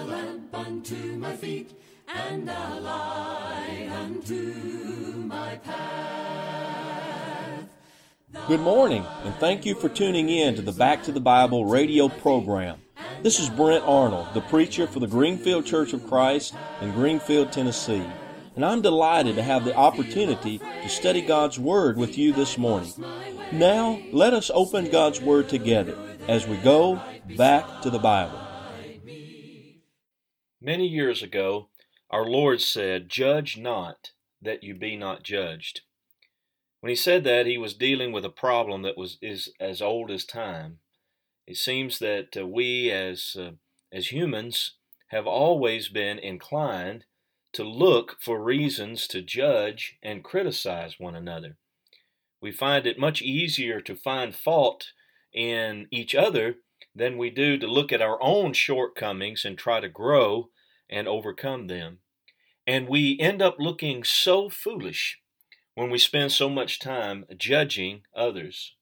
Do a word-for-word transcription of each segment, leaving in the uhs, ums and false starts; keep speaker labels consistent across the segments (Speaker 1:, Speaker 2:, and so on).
Speaker 1: lamp unto my feet, and a light unto my path.
Speaker 2: Good morning, and thank you for tuning in to the Back to the Bible radio program. This is Brent Arnold, the preacher for the Greenfield Church of Christ in Greenfield, Tennessee. And I'm delighted to have the opportunity to study God's Word with you this morning. Now, let us open God's Word together as we go back to the Bible.
Speaker 3: Many years ago, our Lord said, "Judge not, that you be not judged." When he said that, he was dealing with a problem that was is as old as time. It seems that uh, we as uh, as humans have always been inclined to look for reasons to judge and criticize one another. We find it much easier to find fault in each other than we do to look at our own shortcomings and try to grow and overcome them. And we end up looking so foolish when we spend so much time judging others.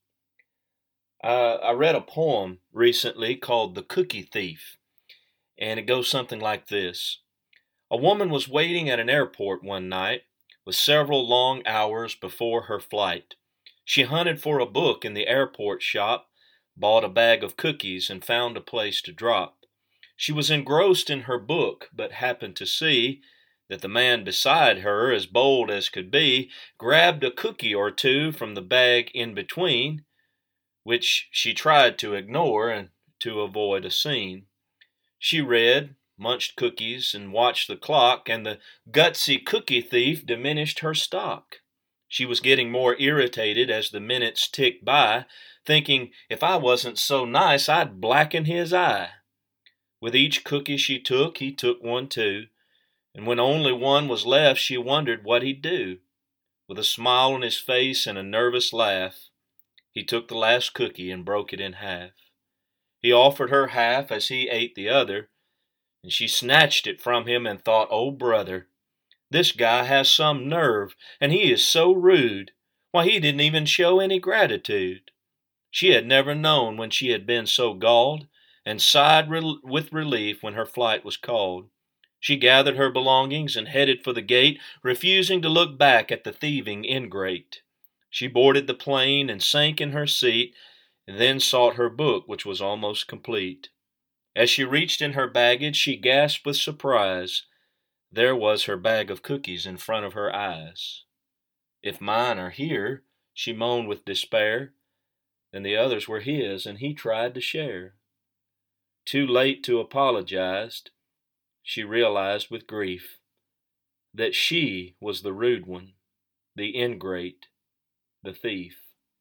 Speaker 3: Uh, I read a poem recently called The Cookie Thief, and it goes something like this. A woman was waiting at an airport one night with several long hours before her flight. She hunted for a book in the airport shop, bought a bag of cookies, and found a place to drop. She was engrossed in her book, but happened to see that the man beside her, as bold as could be, grabbed a cookie or two from the bag in between, which she tried to ignore and to avoid a scene. She read, munched cookies, and watched the clock, and the gutsy cookie thief diminished her stock. She was getting more irritated as the minutes ticked by, thinking, if I wasn't so nice, I'd blacken his eye. With each cookie she took, he took one too, and when only one was left, she wondered what he'd do. With a smile on his face and a nervous laugh, he took the last cookie and broke it in half. He offered her half as he ate the other, and she snatched it from him and thought, oh, brother, this guy has some nerve, and he is so rude. Why, he didn't even show any gratitude. She had never known when she had been so galled, and sighed re- with relief when her flight was called. She gathered her belongings and headed for the gate, refusing to look back at the thieving ingrate. She boarded the plane and sank in her seat, and then sought her book, which was almost complete. As she reached in her baggage, she gasped with surprise. There was her bag of cookies in front of her eyes. If mine are here, she moaned with despair, then the others were his, and he tried to share. Too late to apologize, she realized with grief that she was the rude one, the ingrate, the thief.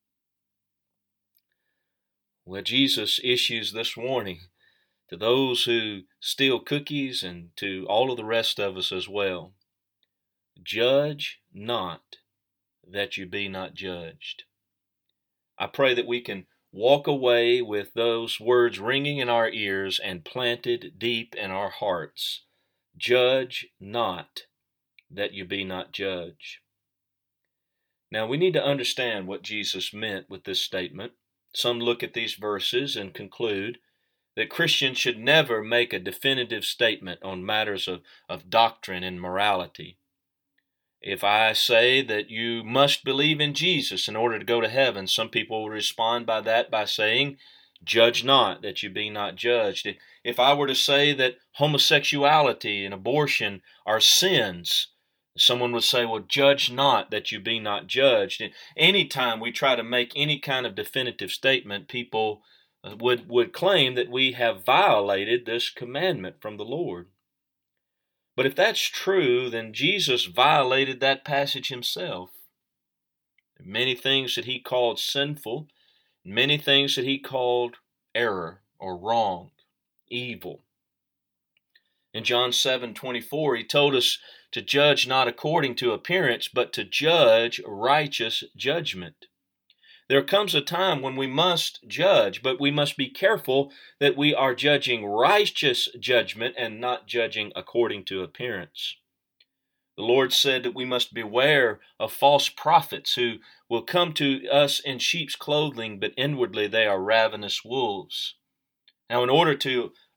Speaker 3: Well, Jesus issues this warning to those who steal cookies and to all of the rest of us as well. Judge not, that you be not judged. I pray that we can walk away with those words ringing in our ears and planted deep in our hearts. Judge not, that you be not judged. Now, we need to understand what Jesus meant with this statement. Some look at these verses and conclude that Christians should never make a definitive statement on matters of, of doctrine and morality. If I say that you must believe in Jesus in order to go to heaven, some people will respond by that by saying, judge not, that you be not judged. If I were to say that homosexuality and abortion are sins, someone would say, well, judge not, that you be not judged. And anytime we try to make any kind of definitive statement, people would, would claim that we have violated this commandment from the Lord. But if that's true, then Jesus violated that passage himself. Many things that he called sinful, many things that he called error or wrong, evil. In John seven twenty-four, he told us to judge not according to appearance, but to judge righteous judgment. There comes a time when we must judge, but we must be careful that we are judging righteous judgment and not judging according to appearance. The Lord said that we must beware of false prophets who will come to us in sheep's clothing, but inwardly they are ravenous wolves. Now, in order to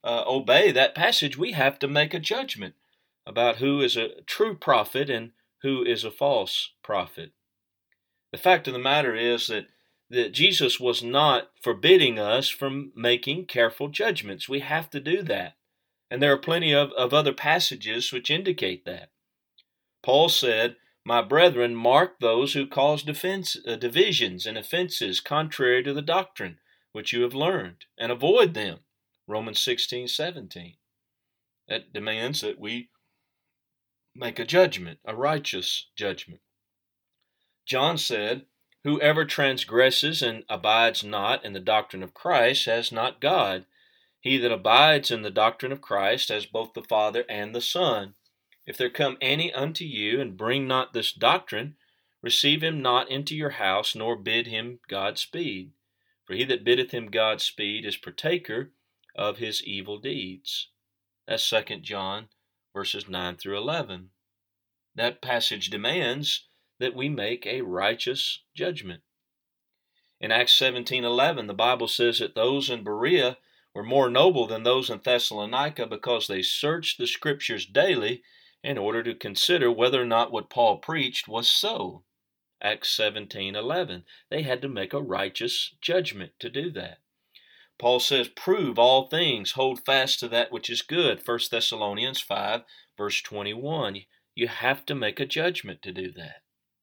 Speaker 3: uh, obey that passage, we have to make a judgment about who is a true prophet and who is a false prophet. The fact of the matter is that, that Jesus was not forbidding us from making careful judgments. We have to do that. And there are plenty of, of other passages which indicate that. Paul said, "My brethren, mark those who cause defense, uh, divisions and offenses contrary to the doctrine which you have learned, and avoid them." Romans sixteen, seventeen. That demands that we make a judgment, a righteous judgment. John said, "Whoever transgresses and abides not in the doctrine of Christ has not God. He that abides in the doctrine of Christ has both the Father and the Son. If there come any unto you, and bring not this doctrine, receive him not into your house, nor bid him Godspeed. For he that biddeth him Godspeed is partaker of his evil deeds." That's Second John verses nine through eleven. That passage demands that we make a righteous judgment. In Acts seventeen eleven, the Bible says that those in Berea were more noble than those in Thessalonica because they searched the Scriptures daily in order to consider whether or not what Paul preached was so. Acts seventeen eleven. They had to make a righteous judgment to do that. Paul says, "Prove all things, hold fast to that which is good." First Thessalonians five, verse twenty-one. You have to make a judgment to do that.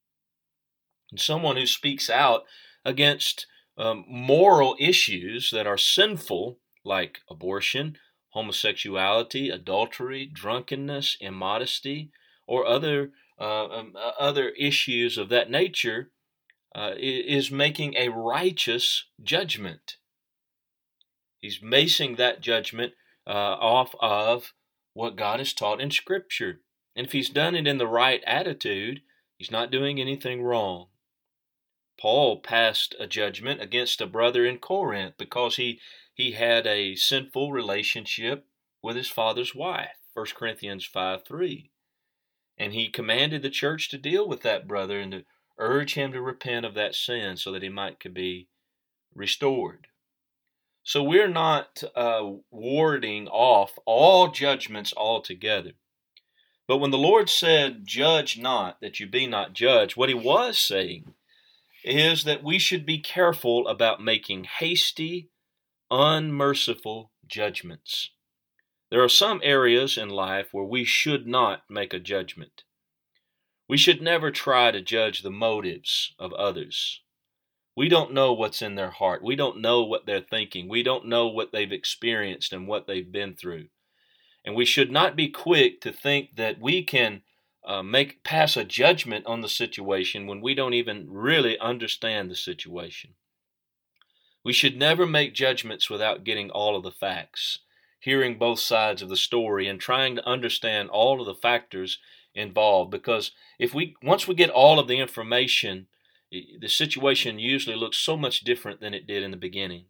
Speaker 3: And someone who speaks out against um, moral issues that are sinful, like abortion, homosexuality, adultery, drunkenness, immodesty, or other uh, um, other issues of that nature, uh, is making a righteous judgment. He's basing that judgment uh, off of what God has taught in Scripture. And if he's done it in the right attitude, he's not doing anything wrong. Paul passed a judgment against a brother in Corinth because he He had a sinful relationship with his father's wife, First Corinthians five three. And he commanded the church to deal with that brother and to urge him to repent of that sin so that he might could be restored. So we're not uh, warding off all judgments altogether. But when the Lord said, "Judge not, that you be not judged," what he was saying is that we should be careful about making hasty, unmerciful judgments. There are some areas in life where we should not make a judgment. We should never try to judge the motives of others. We don't know what's in their heart. We don't know what they're thinking. We don't know what they've experienced and what they've been through. And we should not be quick to think that we can uh, make pass a judgment on the situation when we don't even really understand the situation. We should never make judgments without getting all of the facts, hearing both sides of the story, and trying to understand all of the factors involved. Because if we once we get all of the information, the situation usually looks so much different than it did in the beginning.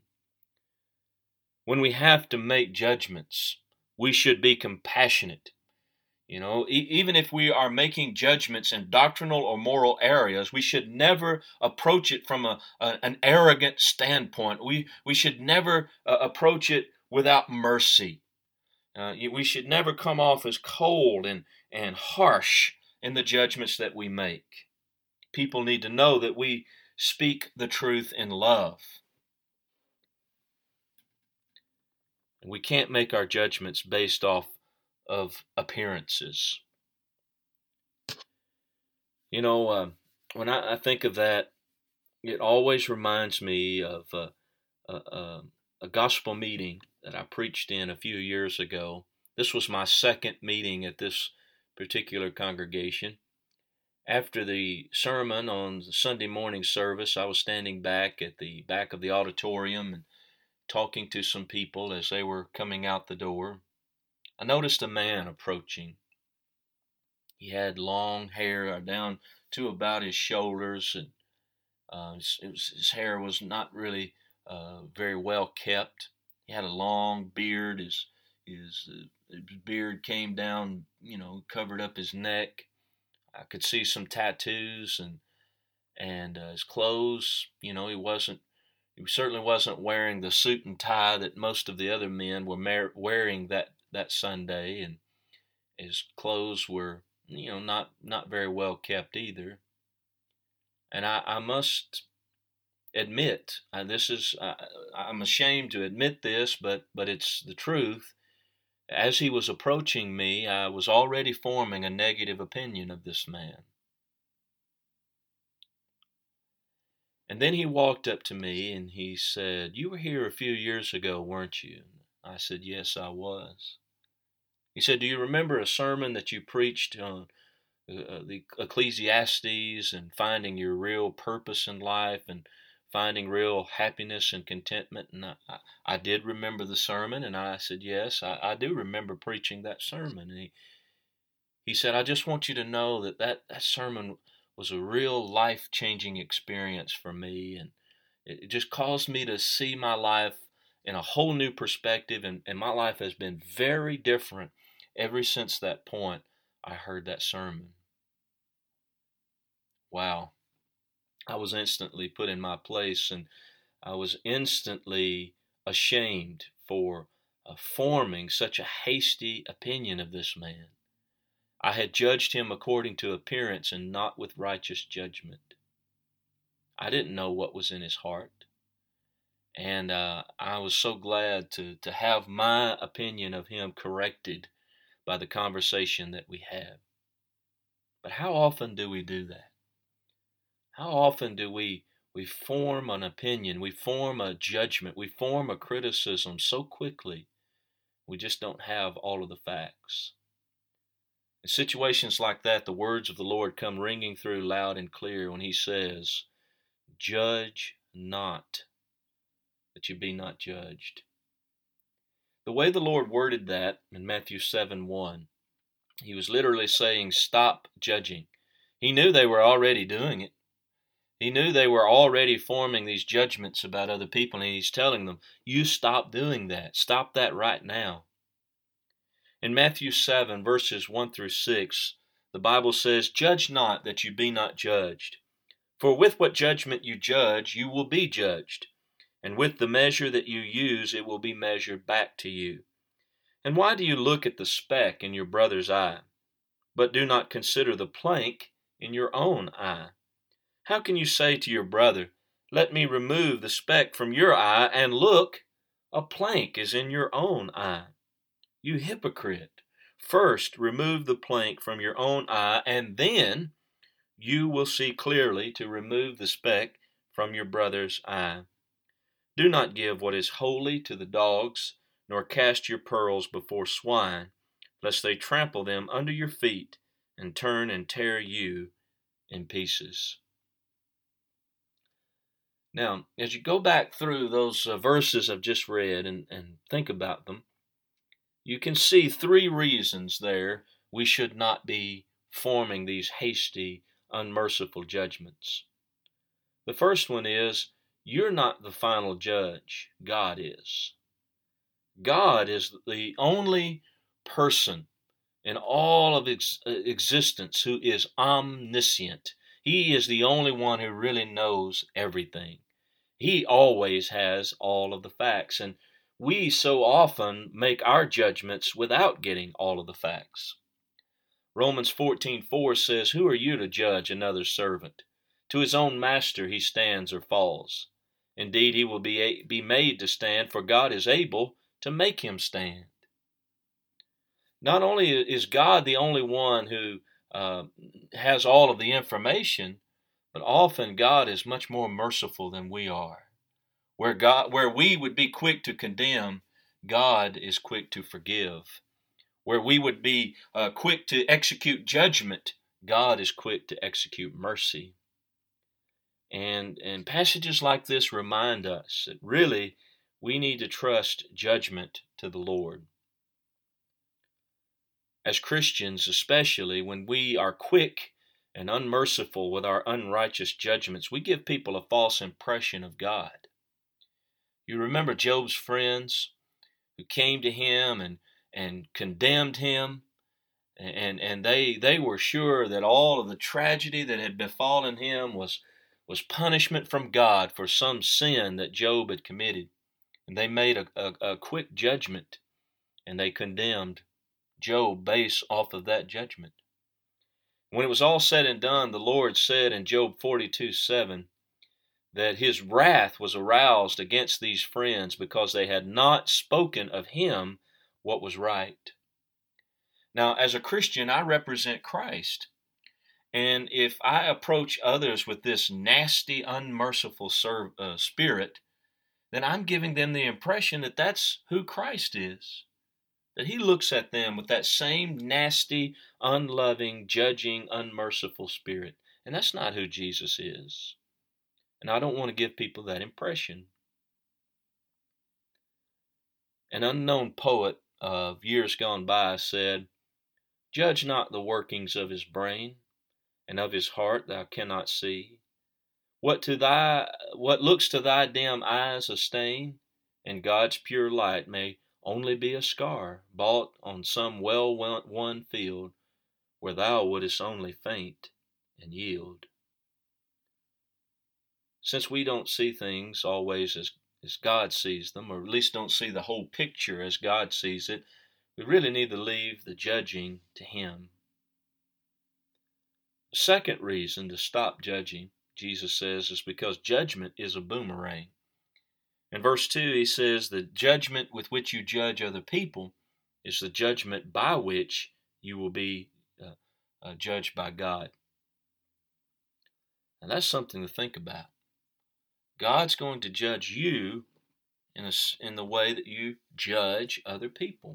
Speaker 3: When we have to make judgments, we should be compassionate. You know, e- even if we are making judgments in doctrinal or moral areas, we should never approach it from a, a an arrogant standpoint. We we should never uh, approach it without mercy. Uh, we should never come off as cold and, and harsh in the judgments that we make. People need to know that we speak the truth in love. We can't make our judgments based off of appearances. You know, uh, when I, I think of that, it always reminds me of uh, a, a, a gospel meeting that I preached in a few years ago. This was my second meeting at this particular congregation. After the sermon on the Sunday morning service, I was standing back at the back of the auditorium and talking to some people as they were coming out the door. I noticed a man approaching. He had long hair down to about his shoulders, and uh, his, it was, his hair was not really uh, very well kept. He had a long beard. His his, uh, his beard came down, you know, covered up his neck. I could see some tattoos, and and uh, his clothes. You know, he wasn't He certainly wasn't wearing the suit and tie that most of the other men were wearing that, that Sunday, and his clothes were, you know, not, not very well kept either. And I, I must admit, uh, this is, uh, I'm ashamed to admit this, but, but it's the truth. As he was approaching me, I was already forming a negative opinion of this man. And then he walked up to me and he said, "You were here a few years ago, weren't you?" I said, "Yes, I was." He said, "Do you remember a sermon that you preached on uh, the Ecclesiastes and finding your real purpose in life and finding real happiness and contentment?" And I, I, I did remember the sermon, and I said, "Yes, I, I do remember preaching that sermon." And he, he said, "I just want you to know that that, that sermon was a real life-changing experience for me, and it just caused me to see my life in a whole new perspective, and, and my life has been very different ever since that point I heard that sermon." Wow. I was instantly put in my place, and I was instantly ashamed for uh, forming such a hasty opinion of this man. I had judged him according to appearance and not with righteous judgment. I didn't know what was in his heart. And uh, I was so glad to, to have my opinion of him corrected by the conversation that we had. But how often do we do that? How often do we, we form an opinion, we form a judgment, we form a criticism so quickly, we just don't have all of the facts. In situations like that, the words of the Lord come ringing through loud and clear when he says, "Judge not, that you be not judged." The way the Lord worded that in Matthew seven one, he was literally saying, stop judging. He knew they were already doing it. He knew they were already forming these judgments about other people, and he's telling them, you stop doing that. Stop that right now. In Matthew seven, verses one through six, the Bible says, "Judge not that you be not judged. For with what judgment you judge, you will be judged. And with the measure that you use, it will be measured back to you. And why do you look at the speck in your brother's eye, but do not consider the plank in your own eye? How can you say to your brother, 'Let me remove the speck from your eye,' and look, a plank is in your own eye? You hypocrite! First remove the plank from your own eye, and then you will see clearly to remove the speck from your brother's eye. Do not give what is holy to the dogs, nor cast your pearls before swine, lest they trample them under your feet and turn and tear you in pieces." Now, as you go back through those uh, verses I've just read and, and think about them, you can see three reasons there we should not be forming these hasty, unmerciful judgments. The first one is, you're not the final judge. God is. God is the only person in all of ex- existence who is omniscient. He is the only one who really knows everything. He always has all of the facts, and we so often make our judgments without getting all of the facts. Romans fourteen four says, "Who are you to judge another servant? To his own master he stands or falls. Indeed, he will be, be made to stand, for God is able to make him stand." Not only is God the only one who uh, has all of the information, but often God is much more merciful than we are. Where God, where we would be quick to condemn, God is quick to forgive. Where we would be uh, quick to execute judgment, God is quick to execute mercy. And, and passages like this remind us that really we need to trust judgment to the Lord. As Christians, especially when we are quick and unmerciful with our unrighteous judgments, we give people a false impression of God. You remember Job's friends who came to him and, and condemned him, and, and they, they were sure that all of the tragedy that had befallen him was, was punishment from God for some sin that Job had committed. And they made a, a, a quick judgment, and they condemned Job based off of that judgment. When it was all said and done, the Lord said in Job forty-two seven that his wrath was aroused against these friends because they had not spoken of him what was right. Now, as a Christian, I represent Christ. And if I approach others with this nasty, unmerciful serv- uh, spirit, then I'm giving them the impression that that's who Christ is. That he looks at them with that same nasty, unloving, judging, unmerciful spirit. And that's not who Jesus is. And I don't want to give people that impression. An unknown poet of years gone by said, "Judge not the workings of his brain, and of his heart thou cannot see. What to thy what looks to thy dim eyes a stain, and God's pure light may only be a scar bought on some well-won field, where thou wouldest only faint and yield." Since we don't see things always as, as God sees them, or at least don't see the whole picture as God sees it, we really need to leave the judging to him. The second reason to stop judging, Jesus says, is because judgment is a boomerang. In verse two, he says, the judgment with which you judge other people is the judgment by which you will be uh, uh, judged by God. And that's something to think about. God's going to judge you in, a, in the way that you judge other people.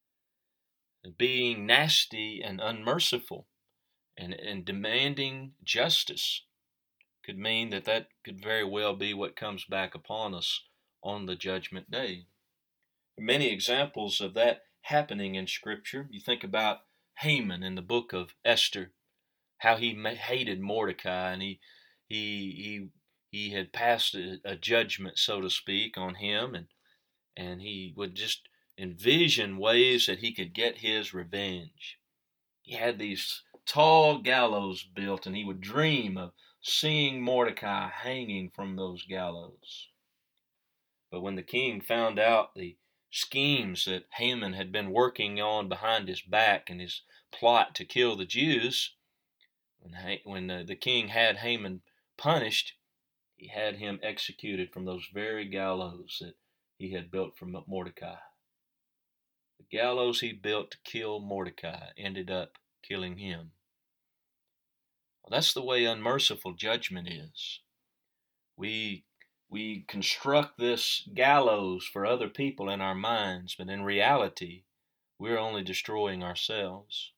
Speaker 3: And being nasty and unmerciful and, and demanding justice could mean that that could very well be what comes back upon us on the judgment day. Many examples of that happening in Scripture. You think about Haman in the book of Esther, how he hated Mordecai, and he he he he had passed a, a judgment, so to speak, on him, and and he would just envision ways that he could get his revenge. He had these tall gallows built, and he would dream of seeing Mordecai hanging from those gallows. But when the king found out the schemes that Haman had been working on behind his back and his plot to kill the Jews, when, ha- when the, the king had Haman punished, he had him executed from those very gallows that he had built for Mordecai. The gallows he built to kill Mordecai ended up killing him. Well, that's the way unmerciful judgment is. We we construct this gallows for other people in our minds, but in reality, we're only destroying ourselves.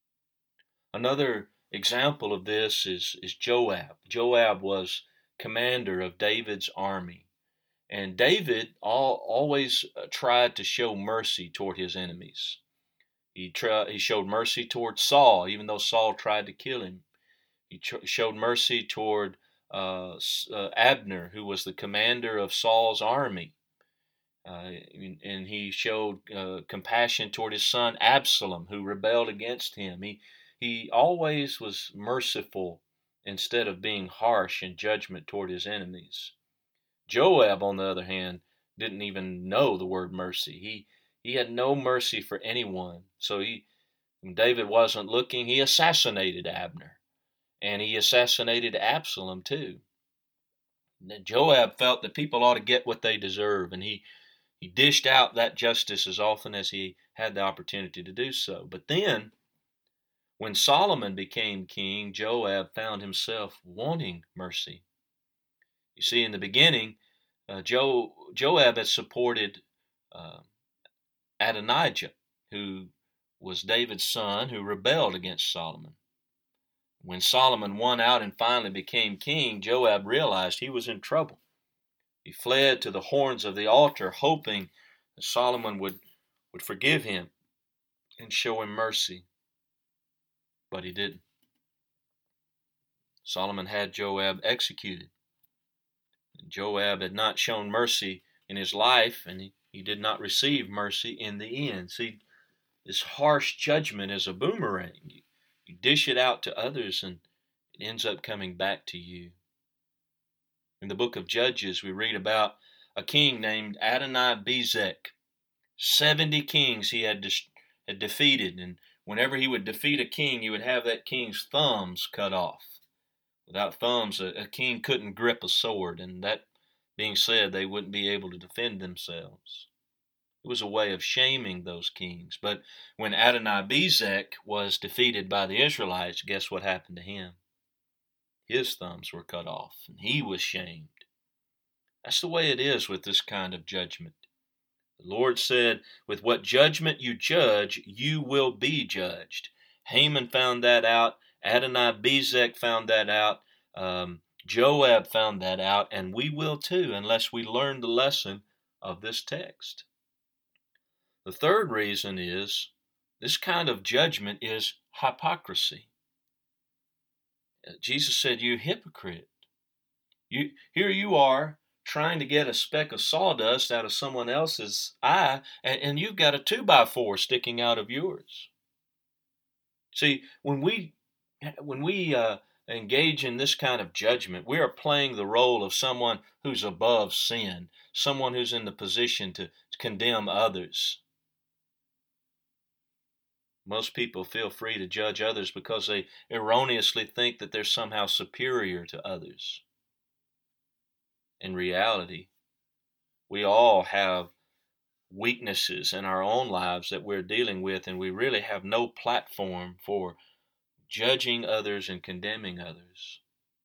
Speaker 3: Another example of this is, is Joab. Joab was commander of David's army. And David all, always tried to show mercy toward his enemies. He, tried, he showed mercy toward Saul, even though Saul tried to kill him. He tr- showed mercy toward uh, uh, Abner, who was the commander of Saul's army. Uh, and he showed uh, compassion toward his son Absalom, who rebelled against him. He, he always was merciful instead of being harsh in judgment toward his enemies. Joab, on the other hand, didn't even know the word mercy. He he had no mercy for anyone. So he, when David wasn't looking, he assassinated Abner. And he assassinated Absalom too. And Joab felt that people ought to get what they deserve, and he, he dished out that justice as often as he had the opportunity to do so. But then, when Solomon became king, Joab found himself wanting mercy. You see, in the beginning, uh, jo, Joab had supported uh, Adonijah, who was David's son, who rebelled against Solomon. When Solomon won out and finally became king, Joab realized he was in trouble. He fled to the horns of the altar, hoping that Solomon would, would forgive him and show him mercy. But he didn't. Solomon had Joab executed. Joab had not shown mercy in his life, and he, he did not receive mercy in the end. See, this harsh judgment is a boomerang. You, you dish it out to others, and it ends up coming back to you. In the book of Judges, we read about a king named Adonai-Bezek. Seventy kings he had, de- had defeated, and whenever he would defeat a king, he would have that king's thumbs cut off. Without thumbs, a, a king couldn't grip a sword, and that being said, they wouldn't be able to defend themselves. It was a way of shaming those kings. But when Adonai-Bezek was defeated by the Israelites, guess what happened to him? His thumbs were cut off, and he was shamed. That's the way it is with this kind of judgment. The Lord said, with what judgment you judge, you will be judged. Haman found that out. Adonai-Bezek found that out. Um, Joab found that out. And we will too, unless we learn the lesson of this text. The third reason is this kind of judgment is hypocrisy. Jesus said, you hypocrite. You, here you are, trying to get a speck of sawdust out of someone else's eye, and, and you've got a two by four sticking out of yours. See, when we when we uh, engage in this kind of judgment, we are playing the role of someone who's above sin, someone who's in the position to condemn others. Most people feel free to judge others because they erroneously think that they're somehow superior to others. In reality, we all have weaknesses in our own lives that we're dealing with, and we really have no platform for judging others and condemning others.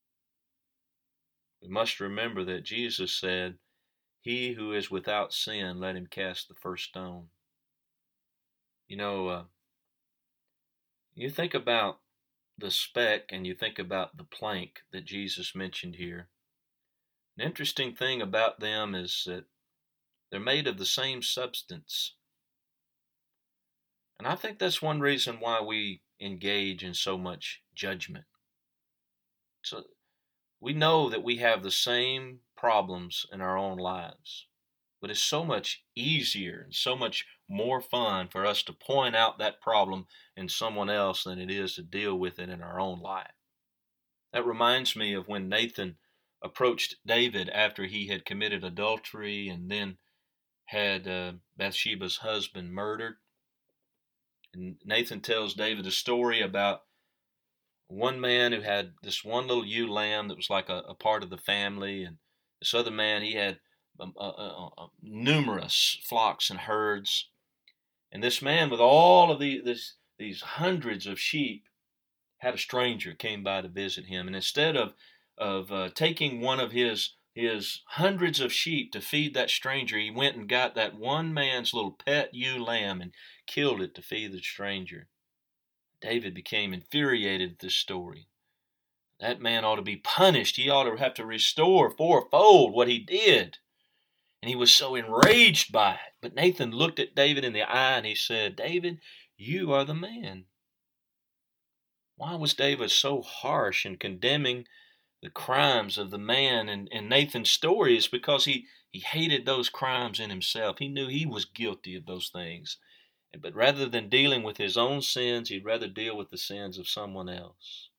Speaker 3: We must remember that Jesus said, he who is without sin, let him cast the first stone. You know, uh, you think about the speck and you think about the plank that Jesus mentioned here. An interesting thing about them is that they're made of the same substance. And I think that's one reason why we engage in so much judgment. So we know that we have the same problems in our own lives, but it's so much easier and so much more fun for us to point out that problem in someone else than it is to deal with it in our own life. That reminds me of when Nathan approached David after he had committed adultery and then had uh, Bathsheba's husband murdered. And Nathan tells David a story about one man who had this one little ewe lamb that was like a, a part of the family, and this other man, he had um, uh, uh, uh, numerous flocks and herds. And this man with all of the, this, these hundreds of sheep had a stranger came by to visit him. And instead of, of uh, taking one of his, his hundreds of sheep to feed that stranger, he went and got that one man's little pet ewe lamb and killed it to feed the stranger. David became infuriated at this story. That man ought to be punished. He ought to have to restore fourfold what he did. And he was so enraged by it. But Nathan looked at David in the eye and he said, David, you are the man. Why was David so harsh in condemning the crimes of the man in, in Nathan's story? Is because he, he hated those crimes in himself. He knew he was guilty of those things. But rather than dealing with his own sins, he'd rather deal with the sins of someone else.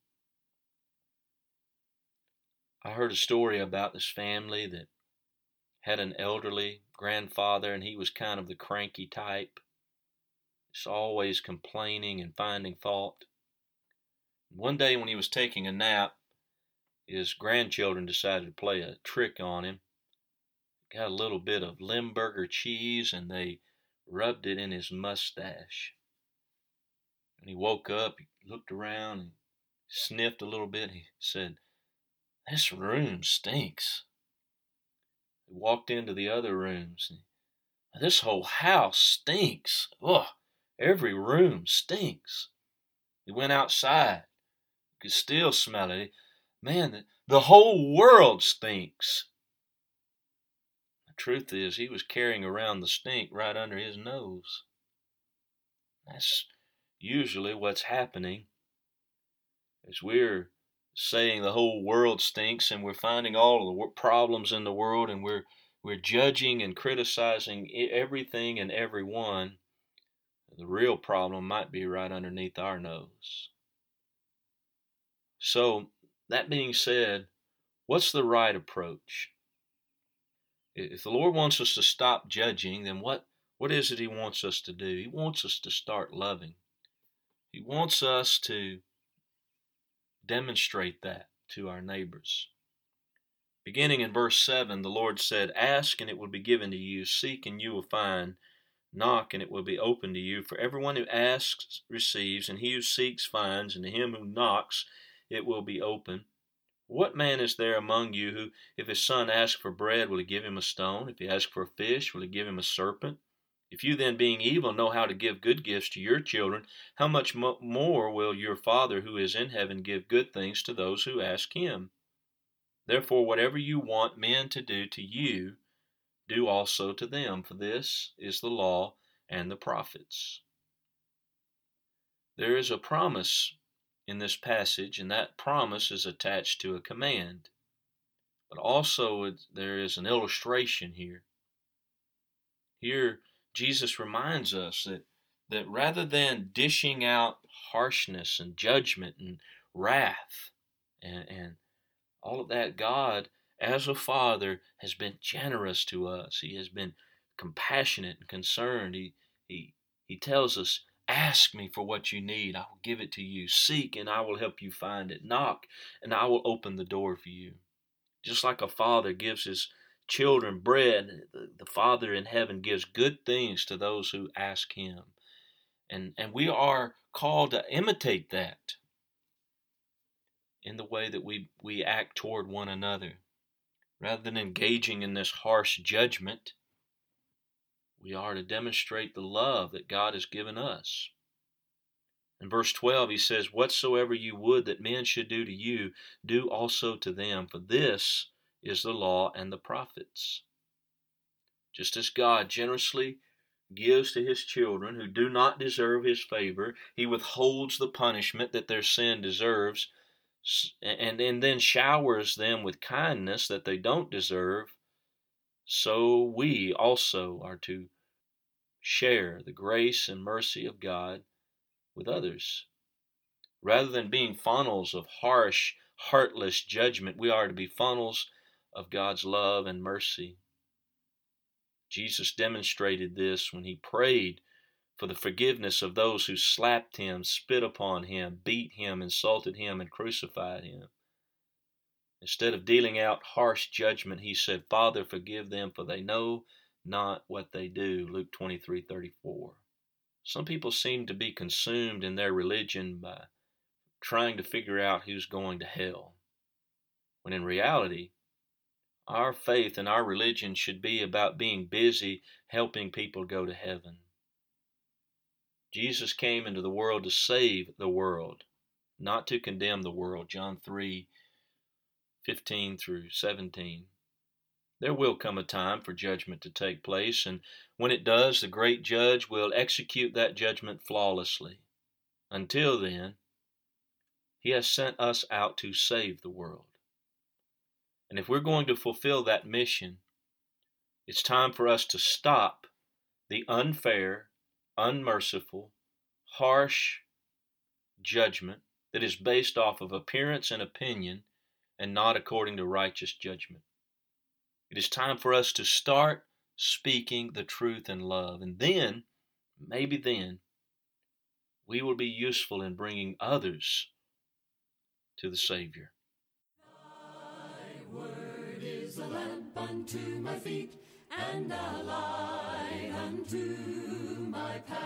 Speaker 3: I heard a story about this family that had an elderly grandfather, and he was kind of the cranky type. He's always complaining and finding fault. One day when he was taking a nap, his grandchildren decided to play a trick on him. Got a little bit of Limburger cheese, and they rubbed it in his mustache. And he woke up, he looked around, and sniffed a little bit. He said, this room stinks. He walked into the other rooms. And, this whole house stinks. Ugh, every room stinks. He went outside. You could still smell it. Man, the, the whole world stinks. The truth is, he was carrying around the stink right under his nose. That's usually what's happening. As we're saying the whole world stinks, and we're finding all of the problems in the world, and we're we're judging and criticizing everything and everyone, the real problem might be right underneath our nose. So, that being said, What's the right approach? If the Lord wants us to stop judging, then what, what is it He wants us to do? He wants us to start loving. He wants us to demonstrate that to our neighbors. Beginning in verse seven, the Lord said, "Ask, and it will be given to you. Seek, and you will find. Knock, and it will be opened to you. For everyone who asks receives, and he who seeks finds, and to him who knocks it will be open. What man is there among you who, if his son asks for bread, will he give him a stone? If he asks for a fish, will he give him a serpent? If you then, being evil, know how to give good gifts to your children, how much more will your Father who is in heaven give good things to those who ask Him? Therefore, whatever you want men to do to you, do also to them, for this is the law and the prophets." There is a promise in this passage, and that promise is attached to a command. But also there is an illustration here. Here, Jesus reminds us that, that rather than dishing out harshness and judgment and wrath and, and all of that, God, as a Father, has been generous to us. He has been compassionate and concerned. He, he, he tells us, "Ask me for what you need. I will give it to you. Seek, and I will help you find it. Knock, and I will open the door for you." Just like a father gives his children bread, the, the Father in heaven gives good things to those who ask Him. And, and we are called to imitate that in the way that we, we act toward one another. Rather than engaging in this harsh judgment, we are to demonstrate the love that God has given us. In verse twelve, He says, "Whatsoever you would that men should do to you, do also to them, for this is the law and the prophets." Just as God generously gives to His children who do not deserve His favor, He withholds the punishment that their sin deserves, and, and then showers them with kindness that they don't deserve, so we also are to share the grace and mercy of God with others. Rather than being funnels of harsh, heartless judgment, we are to be funnels of God's love and mercy. Jesus demonstrated this when He prayed for the forgiveness of those who slapped Him, spit upon Him, beat Him, insulted Him, and crucified Him. Instead of dealing out harsh judgment, He said, "Father, forgive them, for they know not what they do." Luke twenty-three thirty-four. Some people seem to be consumed in their religion by trying to figure out who's going to hell, when in reality, our faith and our religion should be about being busy helping people go to heaven. Jesus came into the world to save the world, not to condemn the world. John three fifteen through seventeen. There will come a time for judgment to take place, and when it does, the great judge will execute that judgment flawlessly. Until then, He has sent us out to save the world. And if we're going to fulfill that mission, it's time for us to stop the unfair, unmerciful, harsh judgment that is based off of appearance and opinion and not according to righteous judgment. It is time for us to start speaking the truth in love. And then, maybe then, we will be useful in bringing others to the Savior.
Speaker 1: Thy word is a lamp unto my feet, and a light unto my path.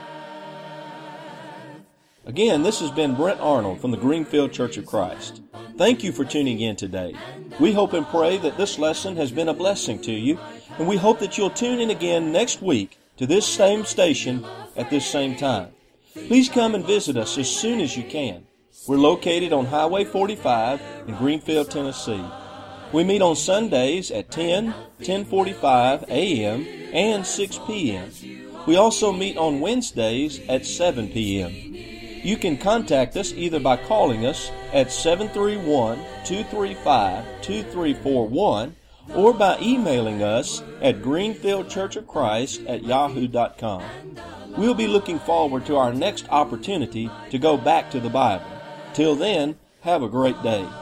Speaker 2: Again, this has been Brent Arnold from the Greenfield Church of Christ. Thank you for tuning in today. We hope and pray that this lesson has been a blessing to you, and we hope that you'll tune in again next week to this same station at this same time. Please come and visit us as soon as you can. We're located on Highway forty-five in Greenfield, Tennessee. We meet on Sundays at ten, ten forty-five a.m. and six p.m. We also meet on Wednesdays at seven p.m. You can contact us either by calling us at seven three one, two three five, two three four one or by emailing us at greenfield church of christ at yahoo dot com. We'll be looking forward to our next opportunity to go back to the Bible. Till then, have a great day.